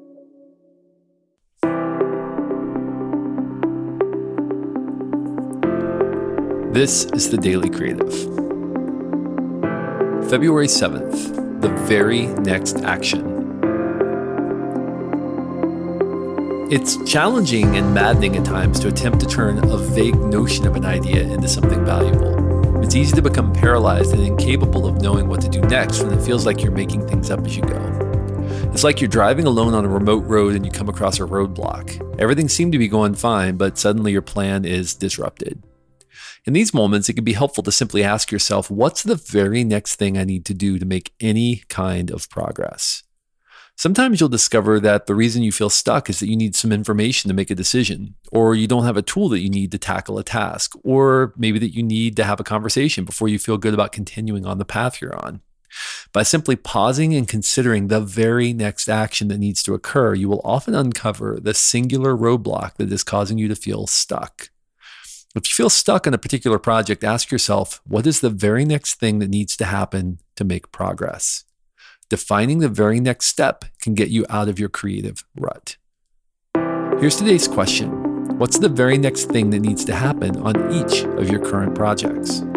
This is the Daily Creative. February 7th, the very next action. It's challenging and maddening at times to attempt to turn a vague notion of an idea into something valuable. It's easy to become paralyzed and incapable of knowing what to do next when it feels like you're making things up as you go. It's like you're driving alone on a remote road and you come across a roadblock. Everything seemed to be going fine, but suddenly your plan is disrupted. In these moments, it can be helpful to simply ask yourself, what's the very next thing I need to do to make any kind of progress? Sometimes you'll discover that the reason you feel stuck is that you need some information to make a decision, or you don't have a tool that you need to tackle a task, or maybe that you need to have a conversation before you feel good about continuing on the path you're on. By simply pausing and considering the very next action that needs to occur, you will often uncover the singular roadblock that is causing you to feel stuck. If you feel stuck on a particular project, ask yourself, what is the very next thing that needs to happen to make progress? Defining the very next step can get you out of your creative rut. Here's today's question. What's the very next thing that needs to happen on each of your current projects?